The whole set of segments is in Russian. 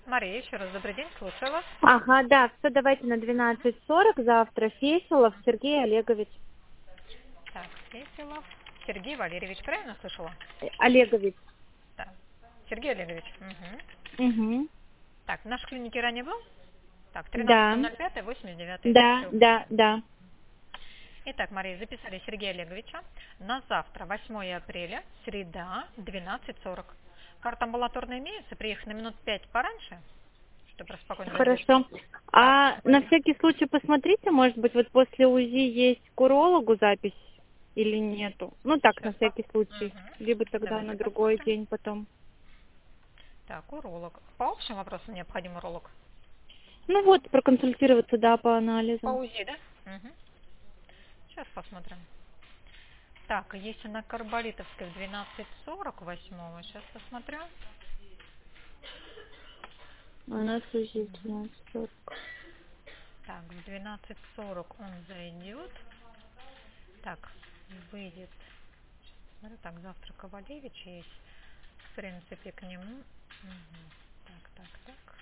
Мария, еще раз добрый день, слушаю вас. Ага, да, все, давайте на 12:40 завтра. Фесилов Сергей Олегович. Так, Фесилов Сергей Валерьевич, правильно слышала? Олегович. Да. Сергей Олегович. Угу. Угу. Так, в нашей клинике ранее был? Так, Да, 13.05, 89, да, все. да, да. Итак, Мария, записали Сергея Олеговича на завтра, 8 апреля, среда, 12:40. Карта амбулаторная имеется, приехать на минут 5 пораньше, чтобы спокойно задержаться. Хорошо. Так, А на всякий случай посмотрите, может быть, вот после УЗИ есть к урологу запись или нету? Ну так, на сейчас. всякий случай. Либо тогда на Давайте другой посмотрим. день потом. Так, уролог. По общим вопросам необходим уролог. Ну вот, проконсультироваться, да, по По анализам. УЗИ, да? Угу. Сейчас посмотрим. Так, если на Карболитовской в 12:40 8, сейчас посмотрю. У нас УЗИ 12:40. Так, в 12:40 он зайдет. Так, выйдет. Сейчас посмотрю. Так, завтра Ковалевич есть. В принципе, к нему. Мгм. Так.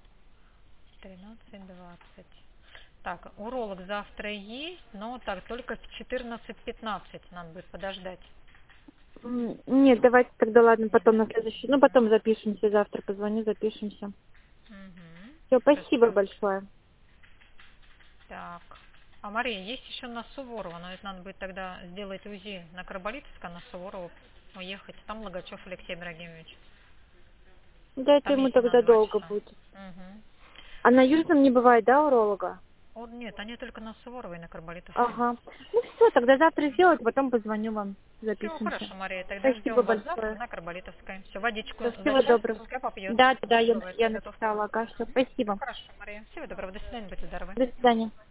13:20. Так, уролог завтра есть, но так только в 14:15 надо будет подождать. Нет, давайте тогда, ладно, Нет, потом да? на следующий. Ну, потом запишемся, завтра позвоню, запишемся. Угу. Все, Сейчас спасибо большое. Так. А Мария, есть еще на Суворова, но это надо будет тогда сделать УЗИ на Карболитовска, на Суворова уехать. Там Логачев Алексей Ибрагимович. Да, это Там ему если на тогда 2 долго часа. будет. Угу. А на Южном не бывает, да, уролога? Нет, они только на Суворова и на Карболитовской. Ага. Ну все, тогда завтра сделать, потом позвоню вам, Все, запишемся. хорошо, Мария. Тогда Спасибо ждем вас завтра большое. на Карболитовской. Все, водичку Всё, за всего час, доброго. пускай попьет. Да, да, Все, я, бывает, я я готов. написала, ага, все, Все, спасибо. хорошо, Мария. Всего доброго, до свидания, будьте здоровы. До свидания.